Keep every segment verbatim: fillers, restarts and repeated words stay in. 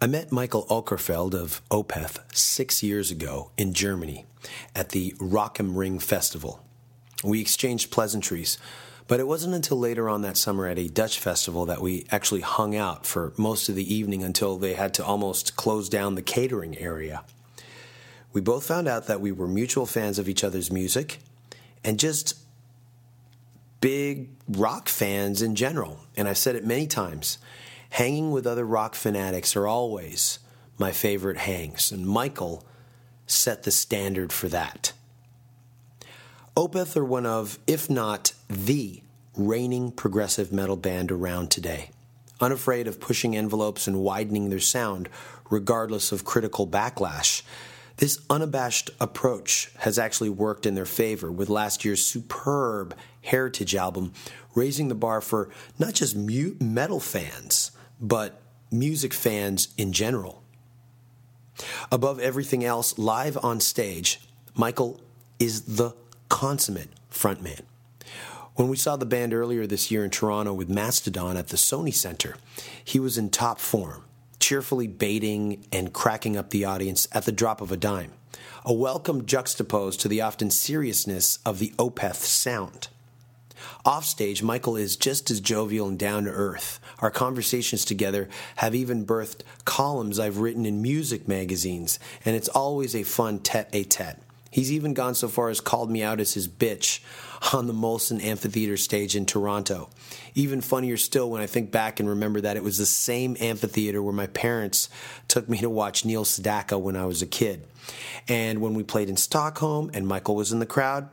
I met Michael Okerfeld of Opeth six years ago in Germany at the Rock am Ring Festival. We exchanged pleasantries, but it wasn't until later on that summer at a Dutch festival that we actually hung out for most of the evening until they had to almost close down the catering area. We both found out that we were mutual fans of each other's music and just big rock fans in general. And I've said it many times, hanging with other rock fanatics are always my favorite hangs, and Michael set the standard for that. Opeth are one of, if not the, reigning progressive metal band around today, unafraid of pushing envelopes and widening their sound regardless of critical backlash. This unabashed approach has actually worked in their favor, with last year's superb Heritage album raising the bar for not just mu- metal fans, but music fans in general. Above everything else, live on stage, Michael is the consummate frontman. When we saw the band earlier this year in Toronto with Mastodon at the Sony Center, he was in top form, cheerfully baiting and cracking up the audience at the drop of a dime, a welcome juxtaposed to the often seriousness of the Opeth sound. Offstage, Michael is just as jovial and down-to-earth. Our conversations together have even birthed columns I've written in music magazines, and it's always a fun tete-a-tete. He's even gone so far as called me out as his bitch on the Molson Amphitheater stage in Toronto. Even funnier still when I think back and remember that it was the same amphitheater where my parents took me to watch Neil Sedaka when I was a kid. And when we played in Stockholm and Michael was in the crowd,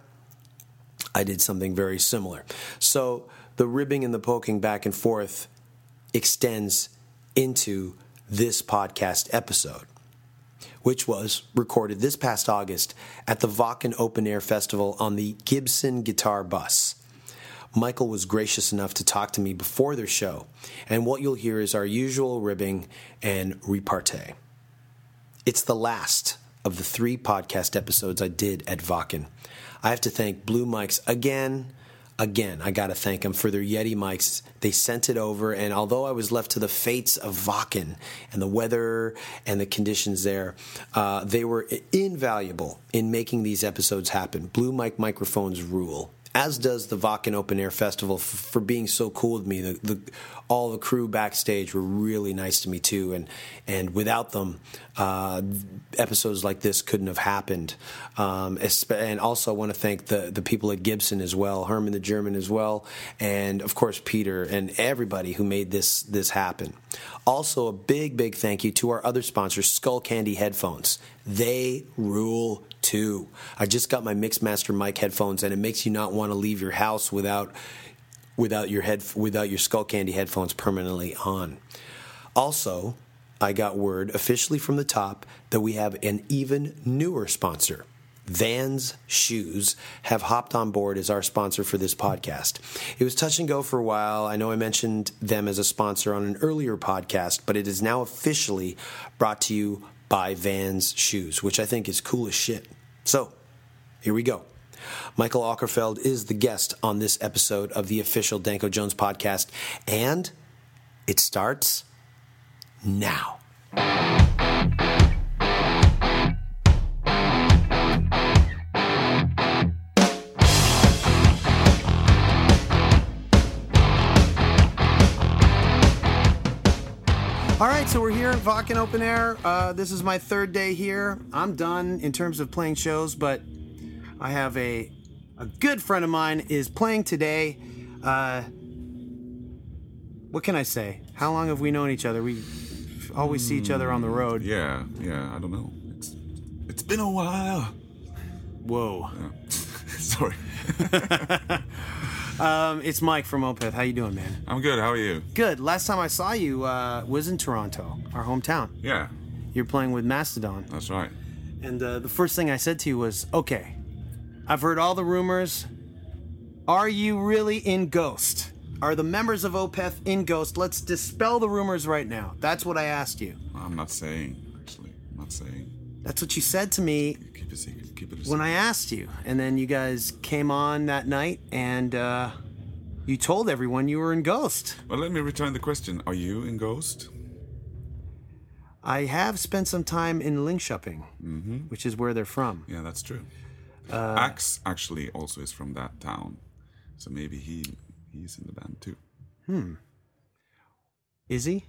I did something very similar. So the ribbing and the poking back and forth extends into this podcast episode, which was recorded this past August at the Wacken Open Air Festival on the Gibson Guitar Bus. Michael was gracious enough to talk to me before their show, and what you'll hear is our usual ribbing and repartee. It's the last of the three podcast episodes I did at Wacken. I have to thank Blue Mics again. Again, I got to thank them for their Yeti mics. They sent it over, and although I was left to the fates of Wacken and the weather and the conditions there, uh, they were invaluable in making these episodes happen. Blue Mic microphones rule, as does the Wacken Open Air Festival f- for being so cool with me. The, the, all the crew backstage were really nice to me too, and and without them, uh, episodes like this couldn't have happened. Um, and also, I want to thank the the people at Gibson as well, Herman the German as well, and of course Peter and everybody who made this this happen. Also, a big big thank you to our other sponsors, Skull Candy Headphones. They rule too. I just got my Mixmaster mic headphones, and it makes you not want to leave your house without without your head without your Skull Candy headphones permanently on. Also, I got word officially from the top that we have an even newer sponsor. Vans Shoes have hopped on board as our sponsor for this podcast. It was touch and go for a while. I know I mentioned them as a sponsor on an earlier podcast, but it is now officially brought to you by Vans Shoes, which I think is cool as shit. So, here we go. Michael Okerfeld is the guest on this episode of the official Danko Jones podcast, and it starts now. All right, so we're here at Wacken Open Air. Uh, this is my third day here. I'm done in terms of playing shows, but I have a a good friend of mine is playing today. Uh, what can I say? How long have we known each other? We always see each other on the road. Yeah, yeah, I don't know. It's it's been a while. Whoa. Yeah. Sorry. um, it's Mike from Opeth. How you doing, man? I'm good. How are you? Good. Last time I saw you uh, was in Toronto, our hometown. Yeah. You're playing with Mastodon. That's right. And uh, the first thing I said to you was, okay, I've heard all the rumors. Are you really in Ghost? Are the members of Opeth in Ghost? Let's dispel the rumors right now. That's what I asked you. I'm not saying, actually. I'm not saying. That's what you said to me. Keep it secret. Keep it a secret. When I asked you. And then you guys came on that night and uh, you told everyone you were in Ghost. Well, let me return the question. Are you in Ghost? I have spent some time in Linköping, mm-hmm. which is where they're from. Yeah, that's true. Uh, Axe actually also is from that town, so maybe he he's in the band too. Hmm. Is he?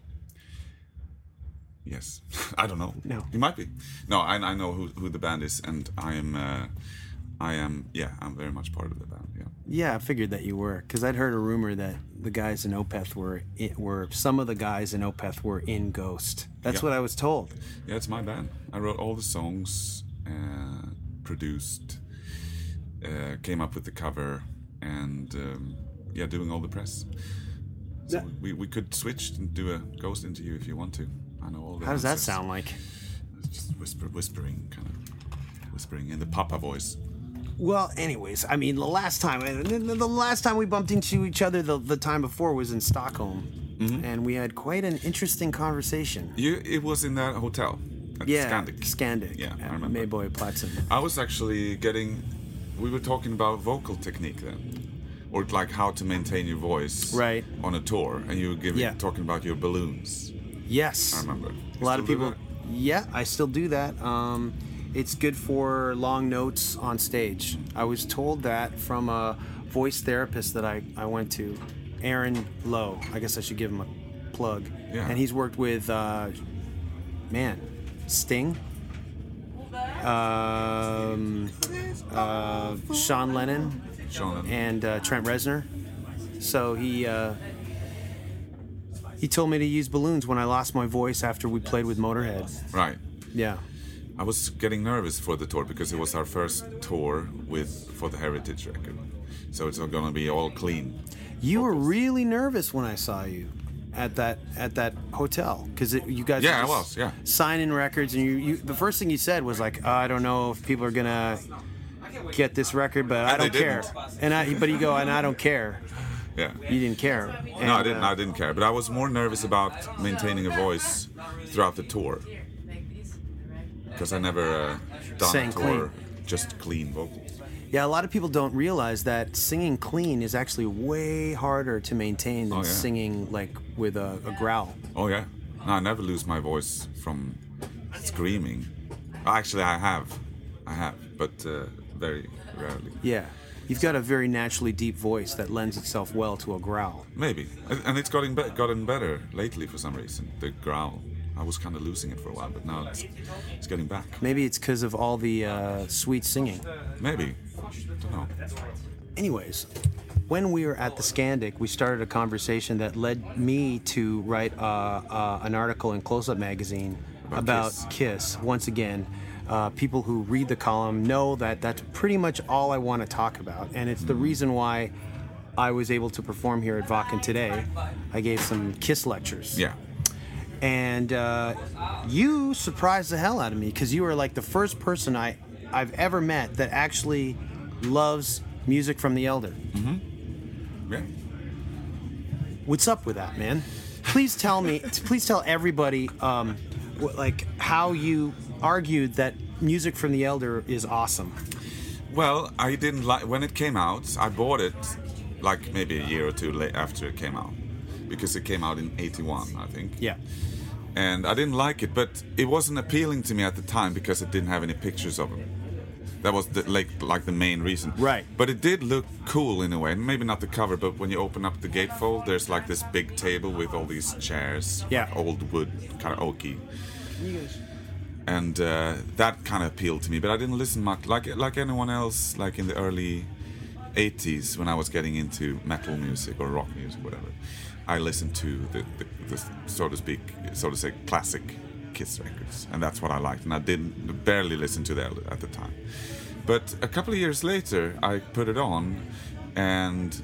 Yes. I don't know. No. He might be. No, I, I know who, who the band is, and I am, uh, I am, yeah, I'm very much part of the band, yeah. Yeah, I figured that you were, because I'd heard a rumor that the guys in Opeth were, were, some of the guys in Opeth were in Ghost. That's yeah. what I was told. Yeah, it's my band. I wrote all the songs, uh, produced, uh, came up with the cover, and, um, yeah, doing all the press. So that, we, we could switch and do a Ghost interview if you want to. I know all the How does answers. that sound like? It's just whisper, whispering, kind of whispering in the Papa voice. Well, anyways, I mean, the last time, the last time we bumped into each other, the, the time before was in Stockholm, mm-hmm. and we had quite an interesting conversation. You, it was in that hotel, at yeah, Scandic. Scandic. Yeah, I remember. Mayboy Platsen. I was actually getting, we were talking about vocal technique then, or like how to maintain your voice right. on a tour, and you were giving, yeah. talking about your balloons. Yes. I remember. You a lot of people. that? Yeah, I still do that. Um, it's good for long notes on stage. I was told that from a voice therapist that I, I went to, Aaron Lowe. I guess I should give him a plug. Yeah. And he's worked with, uh, man, Sting, um, uh, Sean Lennon, Sean Lennon. and uh, Trent Reznor. So he. Uh, He told me to use balloons when I lost my voice after we played with Motorhead. Right. Yeah. I was getting nervous for the tour because it was our first tour with for the Heritage record. So it's going to be all clean. You were really nervous when I saw you at that at that hotel because you guys yeah, were I was, yeah. signing records, and you, you the first thing you said was like, oh, I don't know if people are going to get this record, but and I don't care. Didn't. And I but you go, and I don't care. Yeah. You didn't care. And, no, I didn't. Uh, I didn't care. But I was more nervous about maintaining a voice throughout the tour because I never uh, done Sang a tour clean. just clean vocals. Yeah, a lot of people don't realize that singing clean is actually way harder to maintain than oh, yeah. singing like with a, a growl. Oh yeah. No, I never lose my voice from screaming. Actually, I have. I have, but uh, very rarely. Yeah. You've got a very naturally deep voice that lends itself well to a growl. Maybe. And it's gotten, be- gotten better lately for some reason, the growl. I was kind of losing it for a while, but now it's, it's getting back. Maybe it's because of all the uh, sweet singing. Maybe. Don't know. Anyways, when we were at the Scandic, we started a conversation that led me to write uh, uh, an article in Close Up magazine about, about Kiss. Kiss, once again. Uh, people who read the column know that that's pretty much all I want to talk about. And it's the reason why I was able to perform here at Wacken today. I gave some Kiss lectures. Yeah. And uh, you surprised the hell out of me because you were like the first person I, I've ever met that actually loves music from the Elder. Mm-hmm. Yeah. What's up with that, man? Please tell me, please tell everybody um, what, like how you argued that music from the Elder is awesome. Well, I didn't like when it came out. I bought it like maybe a year or two late after it came out because it came out in eighty-one, I think. Yeah. And I didn't like it, but it wasn't appealing to me at the time because it didn't have any pictures of him. That was the, like like the main reason. Right. But it did look cool in a way. Maybe not the cover, but when you open up the gatefold, there's like this big table with all these chairs. Yeah. Like old wood, kind of oaky. And uh, that kind of appealed to me, but I didn't listen much. Like like anyone else, like in the early eighties, when I was getting into metal music or rock music, whatever, I listened to the, the, the so to speak, so to say, classic Kiss records, and that's what I liked. And I didn't barely listen to that at the time. But a couple of years later, I put it on and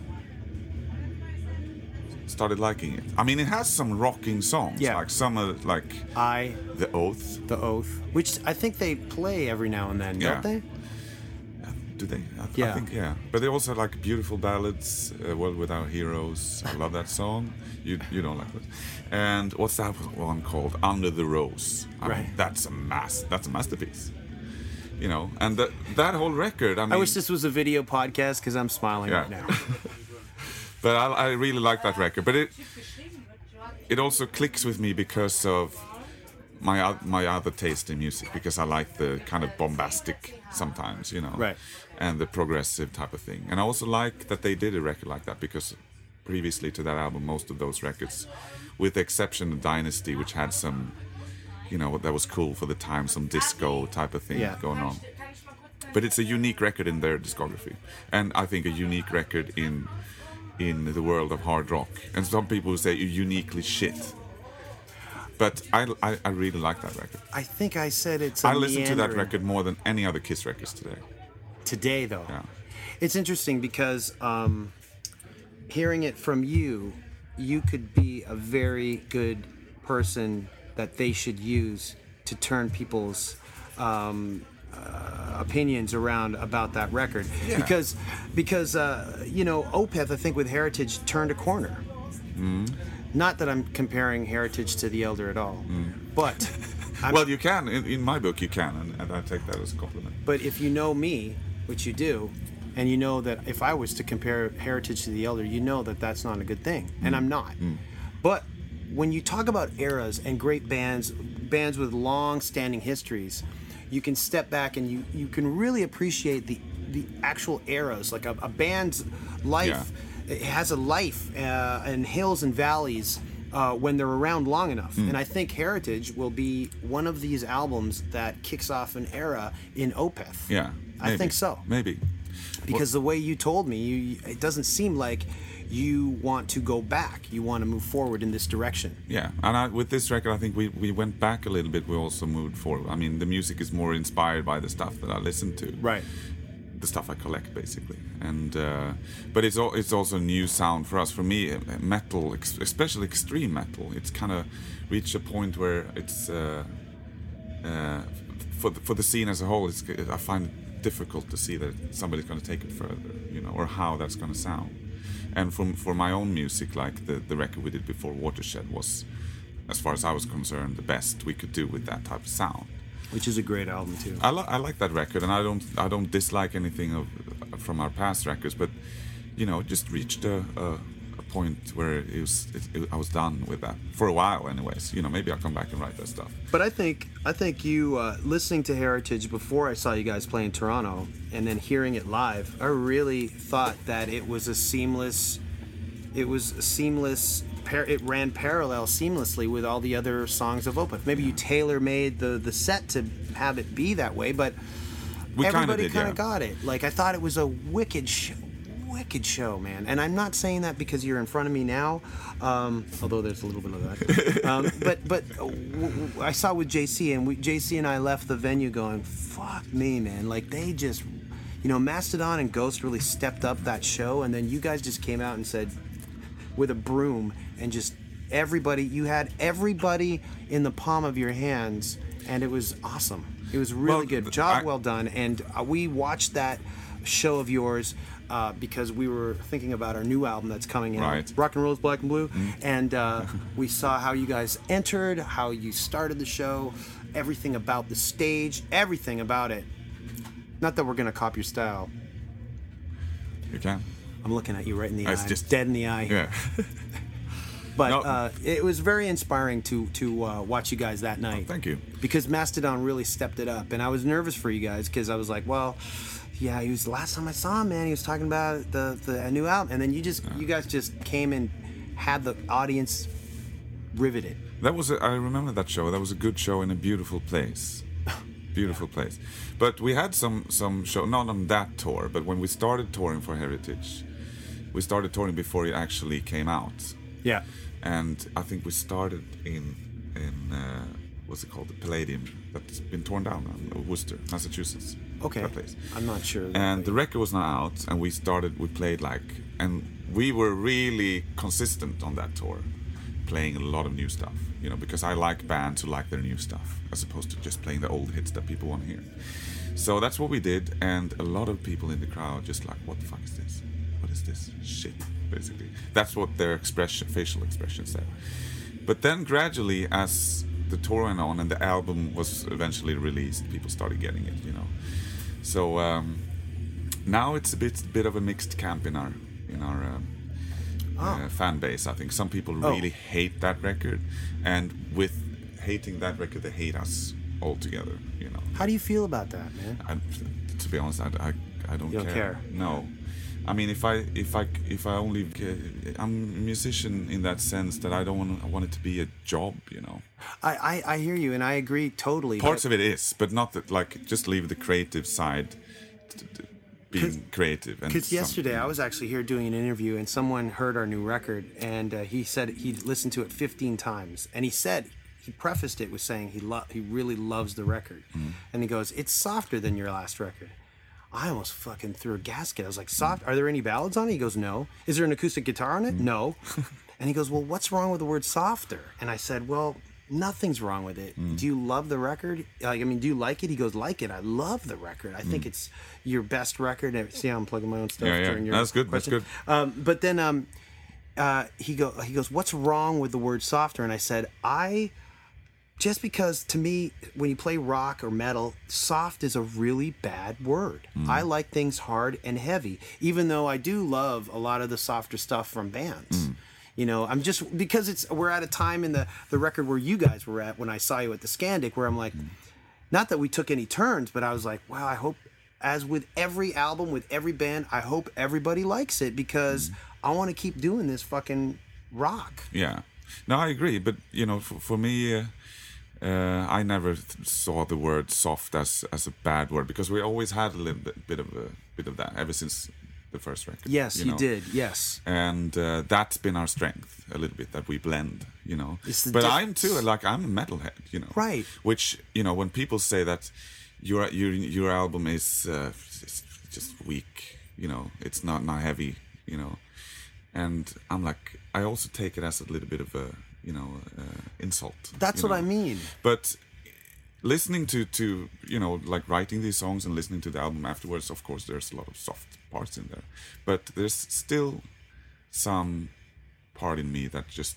started liking it. I mean, it has some rocking songs, yeah. like some of like I The Oath, The Oath, which I think they play every now and then, yeah. don't they? Do they? I, th- yeah. I think yeah. But they also like beautiful ballads, uh, World Without Heroes. I love that song. You you don't like it. And what's that one called? Under the Rose. I right. mean, that's a mass. That's a masterpiece. You know, and that that whole record. I mean, I wish this was a video podcast because I'm smiling yeah. right now. But I, I really like that record. But it it also clicks with me because of my oth- my other taste in music, because I like the kind of bombastic sometimes, you know, Right. and the progressive type of thing. And I also like that they did a record like that, because previously to that album, most of those records, with the exception of Dynasty, which had some, you know, that was cool for the time, some disco type of thing Yeah. going on. But it's a unique record in their discography, and I think a unique record in in the world of hard rock. And some people say uniquely shit. But I, I, I really like that record. I think I said it's. A I listen to that meandering- record more than any other Kiss records today. today, though. Yeah. It's interesting because um, hearing it from you, you could be a very good person that they should use to turn people's um, uh, opinions around about that record. Yeah. Because, because uh, you know, Opeth, I think with Heritage turned a corner. Mm. Not that I'm comparing Heritage to The Elder at all, but I'm, Well, you can. In, in my book, you can, and, and I take that as a compliment. but if you know me, which you do, and you know that if I was to compare Heritage to The Elder, you know that that's not a good thing, and I'm not. But when you talk about eras and great bands, bands with long-standing histories, you can step back and you, you can really appreciate the the actual eras. Like a, a band's life, it has a life uh, and hills and valleys uh, when they're around long enough. And I think Heritage will be one of these albums that kicks off an era in Opeth. Yeah. I maybe. think so. Maybe. Because the way you told me, you, it doesn't seem like you want to go back. You want to move forward in this direction. Yeah, and I, with this record, I think we, we went back a little bit. We also moved forward. I mean, the music is more inspired by the stuff that I listen to. Right. The stuff I collect, basically. And uh, but it's all, it's also a new sound for us. For me, uh, metal, ex- especially extreme metal, it's kind of reached a point where it's uh, uh, for the, for the scene as a whole. It's, I find it difficult to see that somebody's going to take it further, you know, or how that's going to sound. And from for my own music, like the the record we did before Watershed was, as far as I was concerned, the best we could do with that type of sound. Which is a great album too. I, li- I like that record, and I don't I don't dislike anything of from our past records, but you know, it just reached a, a, a point where it was it, it, I was done with that for a while, anyways. You know, maybe I'll come back and write that stuff. But I think I think you uh, listening to Heritage before I saw you guys play in Toronto, and then hearing it live, I really thought that it was a seamless. It was a seamless. Par- it ran parallel seamlessly with all the other songs of Opeth. Maybe you tailor made the the set to have it be that way, but We kinda everybody did, kind yeah. of got it. Like I thought it was a wicked show. Wicked show, man. And I'm not saying that because you're in front of me now, um, although there's a little bit of that. Um, but but uh, w- w- I saw with J C, and we, J C and I left the venue going, fuck me, man. Like they just, you know, Mastodon and Ghost really stepped up that show, and then you guys just came out and said, with a broom, and just everybody, you had everybody in the palm of your hands, and it was awesome. It was really Well, good. Job I- well done. And uh, we watched that show of yours uh, because we were thinking about our new album that's coming out, Right. Rock and Roll is Black and Blue, and uh, we saw how you guys entered, how you started the show, everything about the stage, everything about it. Not that we're gonna copy your style. You can. I'm looking at you right in the It's eye, just- dead in the eye. Yeah. But No. uh, it was very inspiring to to uh, watch you guys that night. Thank you. Because Mastodon really stepped it up, and I was nervous for you guys because I was like, well, yeah, he was the last time I saw him, man. He was talking about the the a new album, and then you just you guys just came and had the audience riveted. That was a, I remember that show. That was a good show in a beautiful place. Beautiful place. But we had some some show, not on that tour, but when we started touring for Heritage, we started touring before it actually came out. Yeah. And I think we started in in uh, what's it called, the Palladium, that's been torn down now, Worcester, Massachusetts. Okay. That place. I'm not sure. And the record was not out, and we started. We played like, and we were really consistent on that tour, playing a lot of new stuff. You know, because I like bands who like their new stuff, as opposed to just playing the old hits that people want to hear. So that's what we did, and a lot of people in the crowd just like, what the fuck is this? What is this shit? Basically, that's what their expression, facial expression said. But then gradually, as the tour went on and the album was eventually released, people started getting it, you know. So um, now it's a bit bit of a mixed camp in our in our um, Oh. uh, fan base. I think some people Oh. really hate that record, and with hating that record, they hate us altogether. You know. How do you feel about that, man? I, to be honest, I, I, I don't, you don't care. care. No. I mean, if I if I if I only I'm a musician in that sense that I don't want I want it to be a job, you know. I, I, I hear you, and I agree totally. Parts of it is, but not that like just leave the creative side, to, to being creative. Because yesterday I was actually here doing an interview, and someone heard our new record, and uh, he said he listened to it fifteen times, and he said he prefaced it with saying he lo- he really loves the record, mm. and he goes, "It's softer than your last record." I almost fucking threw a gasket. I was like, soft? Are there any ballads on it? He goes, no. Is there an acoustic guitar on it? Mm. No. And he goes, well, what's wrong with the word softer? And I said, well, nothing's wrong with it. Mm. Do you love the record? Like, I mean, do you like it? He goes, like it. I love the record. I mm. think it's your best record. See how I'm plugging my own stuff yeah, yeah. during your That's good. question? That's good. Um, but then um, uh, he, go, he goes, what's wrong with the word softer? And I said, I... Just because, to me, when you play rock or metal, soft is a really bad word. Mm. I like things hard and heavy, even though I do love a lot of the softer stuff from bands. Mm. You know, I'm just, because it's we're at a time in the, the record where you guys were at when I saw you at the Scandic, where I'm like, mm. not that we took any turns, but I was like, wow, I hope, as with every album, with every band, I hope everybody likes it, because mm. I want to keep doing this fucking rock. Yeah. No, I agree. But, you know, for, for me... Uh, Uh, I never th- saw the word soft as, as a bad word, because we always had a little bit, bit of a bit of that ever since the first record. Yes, you, you know? did. Yes, and uh, that's been our strength a little bit, that we blend. You know, but diff- I'm too like I'm a metalhead. You know, right? Which, you know, when people say that your your your album is uh, just weak, you know, it's not not heavy, you know, and I'm like, I also take it as a little bit of a, you know, uh, insult. That's what know? I mean. But listening to, to, you know, like writing these songs and listening to the album afterwards, of course, there's a lot of soft parts in there. But there's still some part in me that just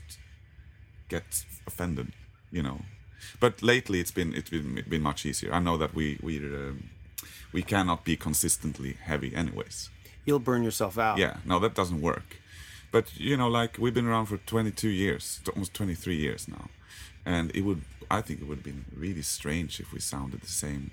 gets offended, you know. But lately it's been it's been been much easier. I know that we we um, we cannot be consistently heavy anyways. You'll burn yourself out. Yeah, no, that doesn't work. But, you know, like, we've been around for twenty-two years, almost twenty-three years now. And it would, I think it would have been really strange if we sounded the same,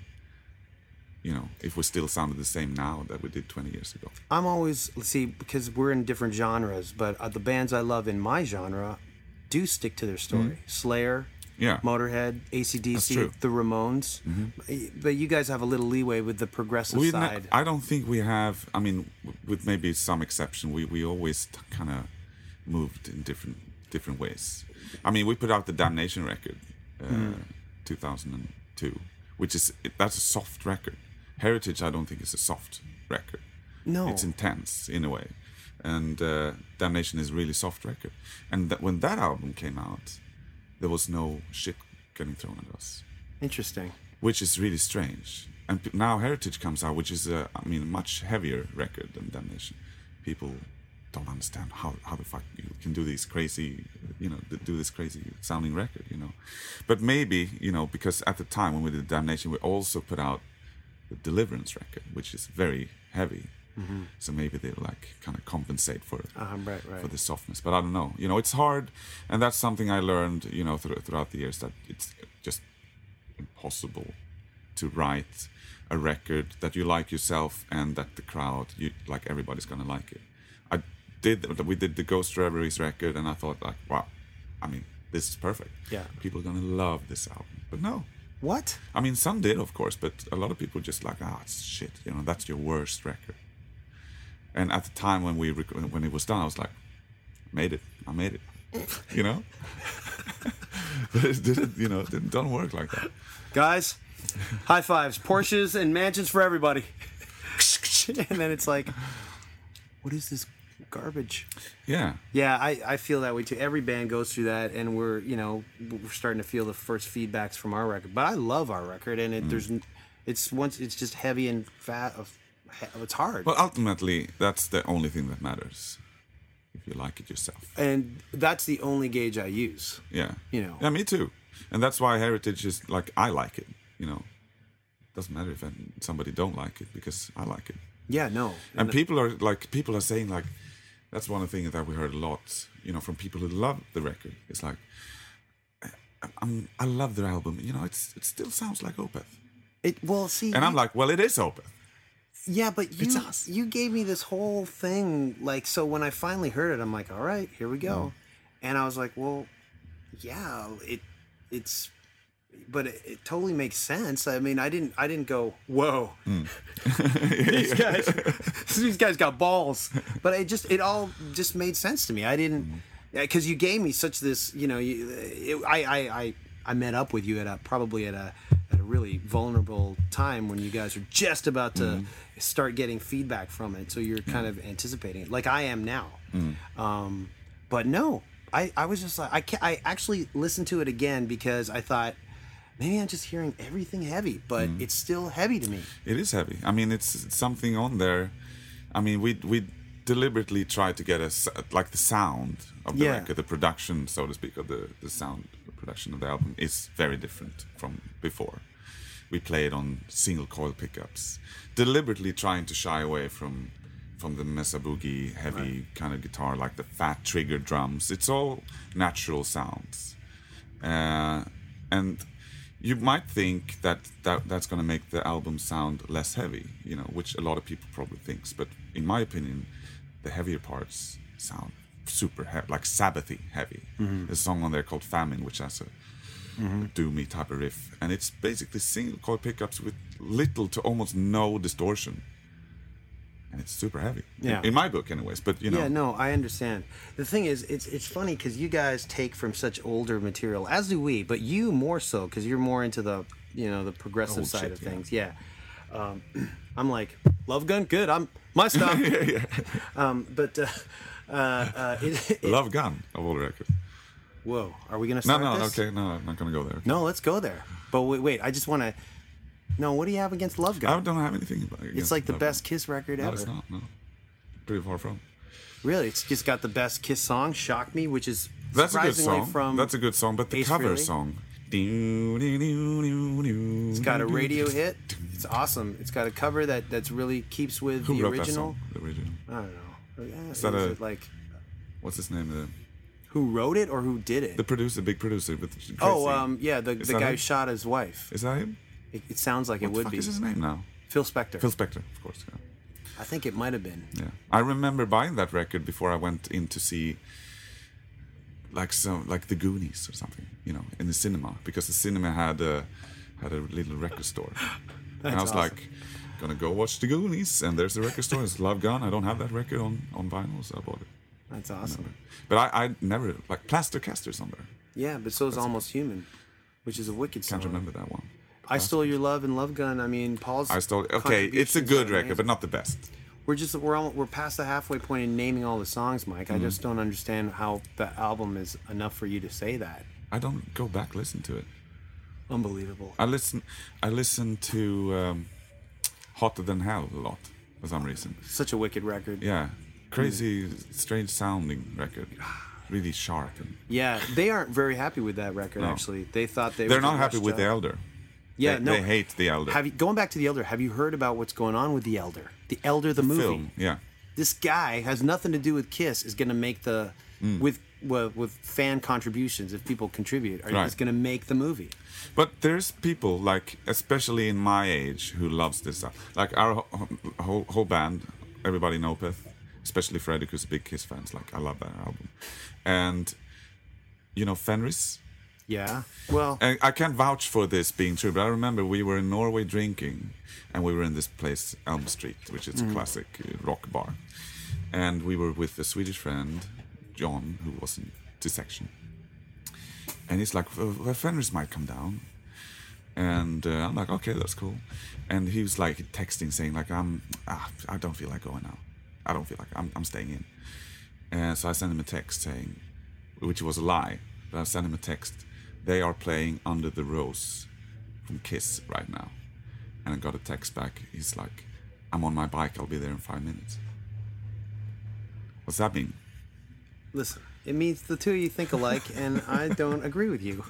you know, if we still sounded the same now that we did twenty years ago. I'm always, let's see, because we're in different genres, but uh, the bands I love in my genre do stick to their story. Mm-hmm. Slayer, yeah. Motorhead, A C D C, the Ramones. Mm-hmm. But you guys have a little leeway with the progressive we side. Ne- I don't think we have, I mean, with maybe some exception, we, we always t- kind of moved in different different ways. I mean, we put out the Damnation record, uh, mm. two thousand two, which is, that's a soft record. Heritage, I don't think is a soft record. No. It's intense in a way. And uh, Damnation is a really soft record. And that, when that album came out, there was no shit getting thrown at us. Interesting. Which is really strange. And p- now Heritage comes out, which is a, I mean, a much heavier record than Damnation. People don't understand how, how the fuck you can do these crazy, you know, do this crazy sounding record, you know. But maybe, you know, because at the time when we did Damnation, we also put out the Deliverance record, which is very heavy. Mm-hmm. So maybe they like kind of compensate for uh, right, right. for the softness, but I don't know. You know, it's hard, and that's something I learned. You know, th- throughout the years, that it's just impossible to write a record that you like yourself and that the crowd, you like, everybody's gonna like it. I did. We did the Ghost Reveries record, and I thought, like, wow, I mean, this is perfect. Yeah, people are gonna love this album. But no. What? I mean, some did, of course, but a lot of people just like, ah, it's shit. You know, that's your worst record. And at the time when we rec- when it was done, I was like, made it. I made it. You know? But it didn't, you know, it didn't, don't work like that. Guys, high fives. Porsches and mansions for everybody. And then it's like, what is this garbage? Yeah. Yeah, I, I feel that way too. Every band goes through that, and we're, you know, we're starting to feel the first feedbacks from our record. But I love our record, and it, mm. there's, it's once it's just heavy and fat. It's hard. Well, ultimately, that's the only thing that matters. If you like it yourself. And that's the only gauge I use. Yeah. You know. Yeah, me too. And that's why Heritage is like, I like it. You know, it doesn't matter if somebody don't like it, because I like it. Yeah, no. And, and the- people are like, people are saying like, that's one of the things that we heard a lot, you know, from people who love the record. It's like, I'm, I love their album. You know, it's it still sounds like Opeth. It well, see, and you, I'm like, well, it is Opeth. Yeah, but you It's us. you gave me this whole thing, like, so when I finally heard it, I'm like, all right, here we go, Mm. and I was like, well, yeah, it it's, but it, it totally makes sense. I mean, I didn't I didn't go, whoa, Mm. these guys these guys got balls, but it just it all just made sense to me. I didn't because you gave me such this, you know, you, it, I, I I I met up with you at a probably at a at a really vulnerable time when you guys are just about to Mm. start getting feedback from it, so you're kind of anticipating it, like I am now. Mm. Um, but no, I I was just like I ca I actually listened to it again because I thought, maybe I'm just hearing everything heavy, but Mm. it's still heavy to me. It is heavy. I mean, it's something on there. I mean, we we deliberately try to get a s- like the sound of the Yeah. record, the production, so to speak, of the the sound the production of the album is very different from before. We play it on single coil pickups, deliberately trying to shy away from from the Mesa Boogie heavy Right. kind of guitar, like the fat trigger drums. It's all natural sounds, uh, and you might think that, that that's going to make the album sound less heavy, you know, which a lot of people probably thinks. But in my opinion, the heavier parts sound super heavy, like Sabbathy heavy. Mm-hmm. There's a song on there called Famine, which has a Mm-hmm. doomy type of riff, and it's basically single coil pickups with little to almost no distortion, and it's super heavy. Yeah. In, in my book, anyways. But you know, Yeah, no, I understand. The thing is, it's it's funny because you guys take from such older material, as do we, but you more so because you're more into the, you know, the progressive Old side shit, of yeah. things. Yeah, um, I'm like Love Gun, good. I'm my stuff. yeah, yeah. Um, but uh, uh, uh, it, it, Love Gun of all the records. whoa, are we gonna No, start no, this? okay, no, I'm not gonna go there. No, let's go there. But wait, wait I just want to. No, what do you have against Love I Gun? don't have anything about it. It's like the best Kiss record No, ever. it's not. No, pretty far from. Really, it's just got the best Kiss song, "Shock Me," which is That's a good surprisingly song. from. That's a good song, but the Ace cover Frehley. song. It's It's got a radio hit. It's awesome. It's got a cover that that's really keeps with Who the wrote that original. song? The original. I don't know. Yeah, Is that is a- it like What's his name? The, who wrote it or who did it? the producer, big producer with crazy. oh, um, yeah, the Is the that guy him? who shot his wife. Is that him? It, it sounds like What it the would fuck be is his name now? Phil Spector. Phil Spector, of course. Yeah. I think it might have been. Yeah, I remember buying that record before I went in to see, like some like the Goonies or something, you know, in the cinema, because the cinema had a had a little record store, and I was awesome. like, gonna go watch the Goonies, and there's the record store. It's Love Gun. I don't have that record on on vinyl, so I bought it. That's awesome. But I, I never like Plaster Caster's on there. Yeah, but so is Almost Human, which is a wicked song. Can't remember that one. I Stole Your Love and Love Gun. I mean, Paul's. I stole. Okay, it's a contributions good are record, amazing. but not the best. We're just we're all, we're past the halfway point in naming all the songs, Mike. Mm-hmm. I just don't understand how the album is enough for you to say that. I don't go back listen to it. Unbelievable. I listen. I listen to um, Hotter Than Hell a lot for some reason. Such a wicked record. Yeah, crazy, strange sounding record. Really sharp. And Yeah, they aren't very happy with that record. No. Actually, they thought they. they're was a not happy rush with the job. Elder. Yeah, they, no. they hate the Elder. Have you going back to the Elder? Have you heard about what's going on with the Elder? The Elder, the, movie. Film, yeah. This guy has nothing to do with Kiss. Is going to make the Mm. with well, with fan contributions. If people contribute, are Right. is going to make the movie. But there's people like, especially in my age, who loves this stuff. Like our whole whole, whole band, everybody in Opeth, especially Freddie, who's a big Kiss fans. Like I love that album, and you know Fenris. Yeah. Well. And I can't vouch for this being true, but I remember we were in Norway drinking, and we were in this place, Elm Street, which is a classic uh, rock bar. And we were with a Swedish friend, John, who was in dissection. And he's like, well, Fenris might come down. And uh, I'm like, okay, that's cool. And he was like texting, saying like, I'm, ah, I don't feel like going now. I don't feel like I'm, I'm staying in. And so I sent him a text saying, which was a lie, but I sent him a text. They are playing Under the Rose from Kiss right now. And I got a text back. He's like, I'm on my bike. I'll be there in five minutes. What's that mean? Listen, it means the two of you think alike, and I don't agree with you.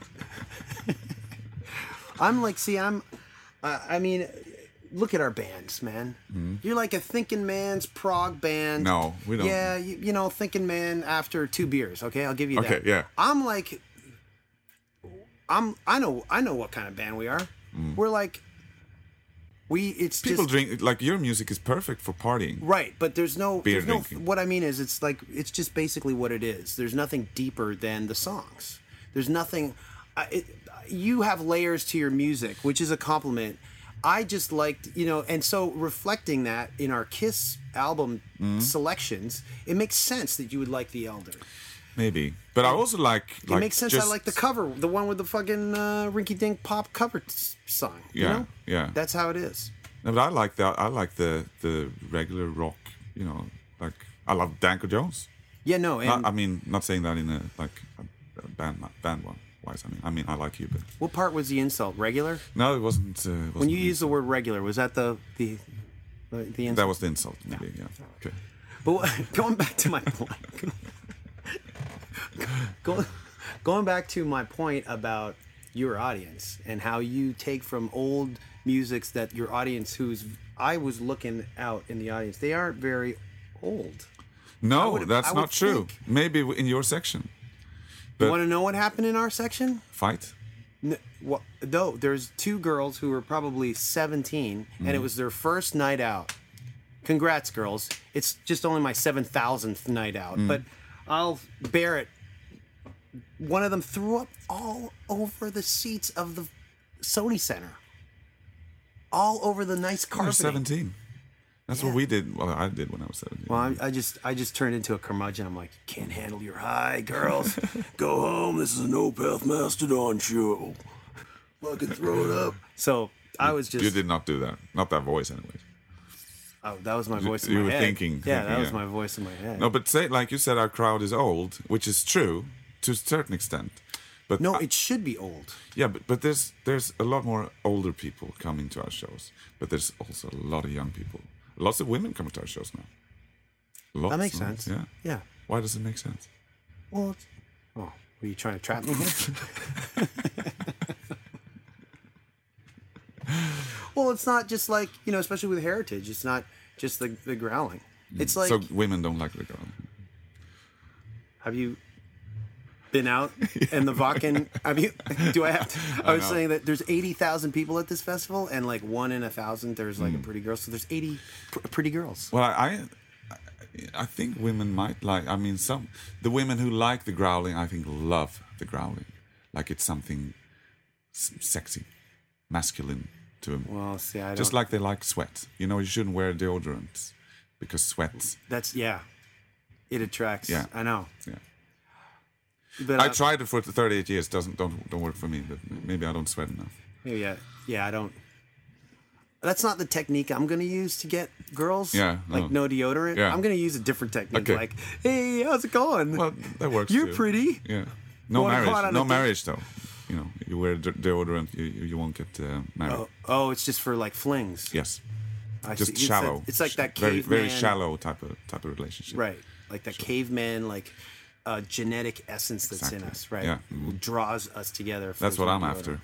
I'm like, see, I'm, uh, I mean, look at our bands, man. You're like a thinking man's prog band. No, we don't. Yeah, you, you know, thinking man after two beers. Okay, I'll give you that. Okay, yeah. I'm like, I'm I know I know what kind of band we are. Mm. We're like we it's people just, drink like your music is perfect for partying. Right, but there's no beer there's no drinking. What I mean is it's like it's just basically what it is. There's nothing deeper than the songs. There's nothing uh, it, you have layers to your music, which is a compliment. I just liked, you know, and so reflecting that in our Kiss album mm. selections, it makes sense that you would like The Elder. Maybe, but I also like. It like makes sense. Just, I like the cover, the one with the fucking uh, rinky-dink pop cover t- song. You yeah, know? yeah. That's how it is. No, but I like that. I like the the regular rock. You know, like I love Danko Jones. Yeah, no. And not, I mean, not saying that in a like a, a band band one wise. I mean, I mean, I like you, but what part was the insult? Regular? No, it wasn't. Uh, it wasn't when you use the word regular, was that the the the, the insult? That was the insult. Maybe, no. yeah. Okay. But going back to my point. Going, going back to my point about your audience and how you take from old musics that your audience, who's I was looking out in the audience, they aren't very old. No, would, that's not true. Think. Maybe in your section. But you want to know what happened in our section? Fight? No, well, no, there's two girls who were probably seventeen, mm. and it was their first night out. Congrats, girls. It's just only my seven thousandth night out, mm. but I'll bear it. One of them threw up all over the seats of the Sony Center. All over the nice carpeting. You're seventeen. That's yeah. what we did. Well, I did when I was seventeen. Well, I, I just I just turned into a curmudgeon. I'm like, you can't handle your high, girls. Go home. This is an Opeth Mastodon show. Fucking throw it up. So I was just... You did not do that. Not that voice, anyways. Oh, that was my voice you, in my you head. You were thinking. Yeah, thinking, that was yeah. my voice in my head. No, but say, like you said, our crowd is old, which is true to a certain extent. But no, I, it should be old. Yeah, but, but there's there's a lot more older people coming to our shows. But there's also a lot of young people. Lots of women come to our shows now. Lots, that makes no? sense. Yeah. Yeah. Why does it make sense? Well, it's, oh, were you trying to trap me here? Well, it's not just like, you know, especially with Heritage, it's not just the, the growling. It's like... So women don't like the growling. Have you been out in the Vakken? Have you? Do I have to? I was I saying that there's eighty thousand people at this festival, and like one in a thousand, there's like mm. a pretty girl. So there's eighty pr- pretty girls. Well, I, I think women might like. I mean, some the women who like the growling, I think, love the growling, like it's something sexy, masculine to them. Well, see, I don't. Just like they like sweat. You know, you shouldn't wear deodorant because sweat. That's yeah. It attracts. Yeah, I know. Yeah. But I uh, tried it for thirty-eight years. Doesn't don't don't work for me. But maybe I don't sweat enough. Maybe yeah, yeah. I don't. That's not the technique I'm going to use to get girls. Yeah, no. Like no deodorant. Yeah. I'm going to use a different technique. Okay. Like, hey, how's it going? Well, that works. You're too. pretty. Yeah. No Wanna marriage. No marriage though. You know, you wear de- deodorant, you you won't get uh, married. Oh, oh, it's just for like flings. Yes. I Just see. shallow. It's, a, it's like that very caveman. very shallow type of type of relationship. Right. Like that Sure. caveman, like uh, genetic essence that's Exactly. in us, right? Yeah. Who draws us together. That's what I'm after.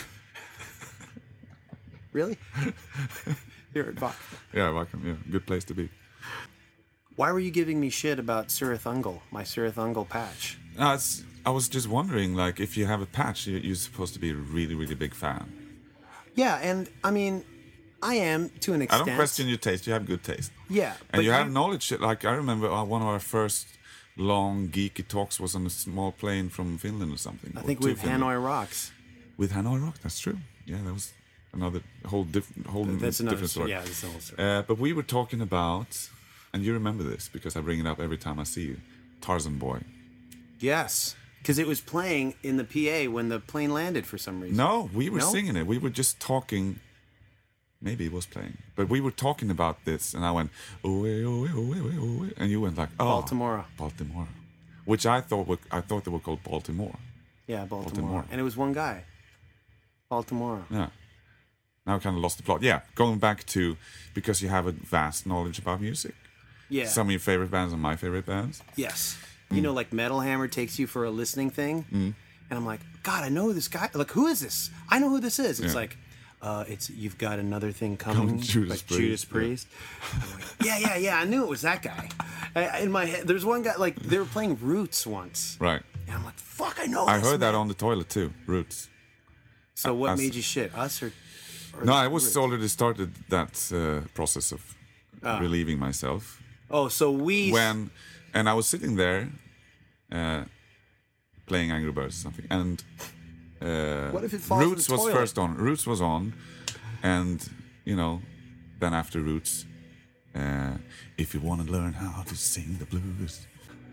Really? Here at Bach. Yeah, welcome. Yeah, good place to be. Why were you giving me shit about Surathungal, my Surathungal patch? Uh, it's, I was just wondering, like, if you have a patch, you- you're supposed to be a really, really big fan. Yeah, and I mean, I am to an I extent. don't question your taste. You have good taste. Yeah, And but you have knowledge. Like, I remember uh, one of our first long geeky talks was on a small plane from Finland or something. I or think to with Finland. Hanoi Rocks. With Hanoi Rock, that's true. Yeah, that was another whole different, whole That's another different story. Yeah, that's another story. Uh, but we were talking about, and you remember this because I bring it up every time I see you, Tarzan Boy. Yes, because it was playing in the P A when the plane landed for some reason. No, we were No? singing it. We were just talking. Maybe it was playing, but we were talking about this, and I went, oh, eh, oh, eh, oh, eh, oh, eh," and you went like, oh, Baltimore. Baltimore, which I thought were, I thought they were called Baltimore. Yeah, Baltimore. Baltimore. And it was one guy. Baltimore. Yeah. Now I kind of lost the plot. Yeah, going back to because you have a vast knowledge about music. Yeah. Some of your favorite bands are my favorite bands. Yes. Mm. You know, like Metal Hammer takes you for a listening thing. Mm. And I'm like, God, I know this guy. Like, who is this? I know who this is. It's Yeah. like, uh, it's You've Got Another Thing Coming. Coming, Judas like Priest, Judas Priest. I'm like, yeah, yeah, yeah. I knew it was that guy. I, in my head, there's one guy, like, they were playing Roots once. Right. And I'm like, fuck, I know I this, heard that man. on the toilet too, Roots. So what As- made you shit? Us or... or No, I was Roots? already started that uh, process of relieving myself. Oh, so we... When, and I was sitting there uh, playing Angry Birds or something, and uh, What if it falls in Roots the was toilet? first on. Roots was on, and, you know, then after Roots, uh, if you want to learn how to sing the blues...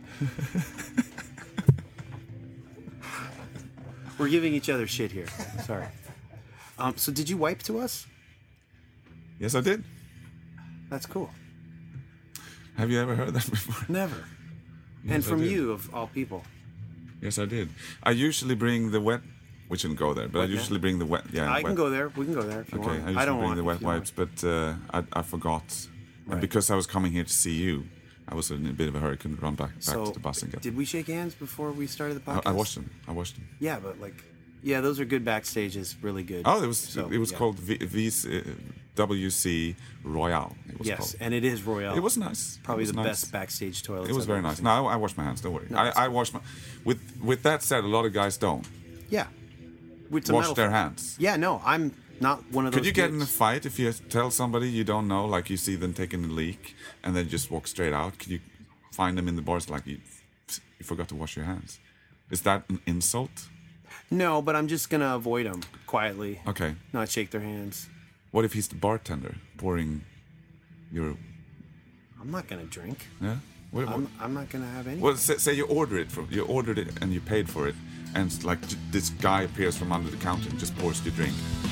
We're giving each other shit here. Sorry. Um, so did you wipe to us? Yes, I did. That's cool. Have you ever heard that before? Never. Yes, and I from did. you, of all people. Yes, I did. I usually bring the wet... We shouldn't go there, but Wet I usually bring the wet... Yeah, I wet. can go there. We can go there if you Okay, want. I usually I don't bring want the if wet you don't wipes, but uh, I, I forgot. And Right. because I was coming here to see you, I was in a bit of a hurry, couldn't run back, back So, to the bus and get did we shake hands before we started the I, podcast? I watched them. I watched them. Yeah, but like, yeah, those are good backstages. Really good. Oh, it was So, it was yeah. called v, v, uh, W C Royale. It was Yes, called. and it is Royale. It was nice. probably it was the nice. best backstage toilet. It was very nice. No, I, I washed my hands. Don't worry. No, I, it's I washed my. With with that said, a lot of guys don't Yeah. It's a wash metal their fire. hands. Yeah, no, I'm not one of those. Could you get in a kids. fight if you tell somebody you don't know, like you see them taking a leak, and then just walk straight out? Could you find them in the bars like you, you forgot to wash your hands? Is that an insult? No, but I'm just gonna avoid them quietly. Okay. Not shake their hands. What if he's the bartender pouring your... I'm not gonna drink. Yeah? What, what, I'm, I'm not gonna have any. well, say, say you order it from... You ordered it and you paid for it, and it's like j- this guy appears from under the counter and just pours your drink.